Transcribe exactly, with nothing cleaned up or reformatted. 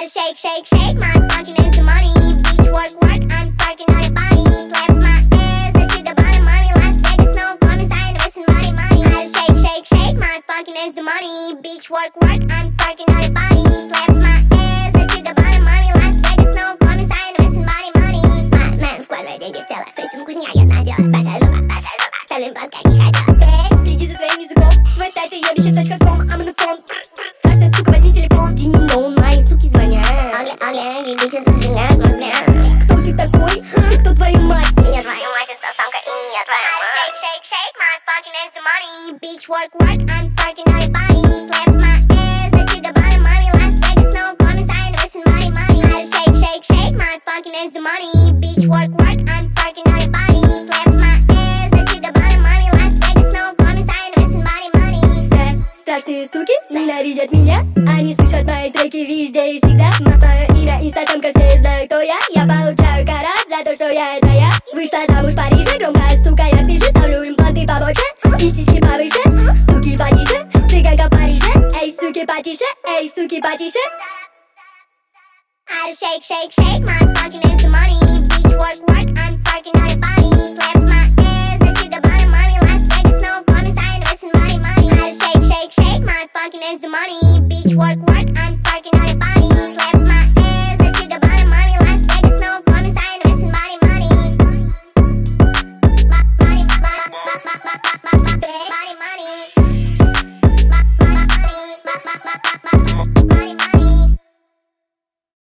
to shake, shake, shake my fucking ass to money. Beach work, work, I'm twerking on your body. Slap my ass, let you the bottom, mommy. Las Vegas, no promise, I ain't missing money, money. How to shake, shake, shake my fucking ass to money. Beach work, work, I'm twerking on your body. Slap my ass, let you the bottom, mommy. Las Vegas, no promise, I ain't missing money, money. Мэн, вкладывай деньги в тело, фейсом кузня, одна дело. Большая жопа, большая жопа, ставим под как не хотел. Bitch, следи за своим языком. Твой сайт и ебище точка ком, I'm on the phone. Страшная сука, возьми телефон. Динь-дон, мои суки звонят. Оля, Оля, не бичи заземляют мой взгляд. Кто ты такой? Ты кто, твою мать? Я твою мать, это самка, и я твоя мать. Shake, shake, shake my fucking ass to money. Beach work, work, I'm twerking on your body. Slap my ass, let you the bottom, mommy. Las Vegas, no promise, I ain't missing money, money. How to shake, shake, shake my fucking ass to money. Beach work, work, I'm twerking on your body. Slap my ass, let you the bottom, mommy. Las Vegas, no promise, I ain't missing money, money. Все страшные суки ненавидят меня. Они слышат мои треки везде и всегда. Мое имя инстасамка, все знают, кто я. Я получаю карат за то, что я это я. Вышла замуж в Париже, громкая сука, я в пише. Ставлю импланты побольше и сиськи повыше. Суки потише, цыганка в Париже. Эй, суки потише, эй, суки потише. How to shake, shake, shake my fucking ass to money. Beach work, work, I'm twerking on your body.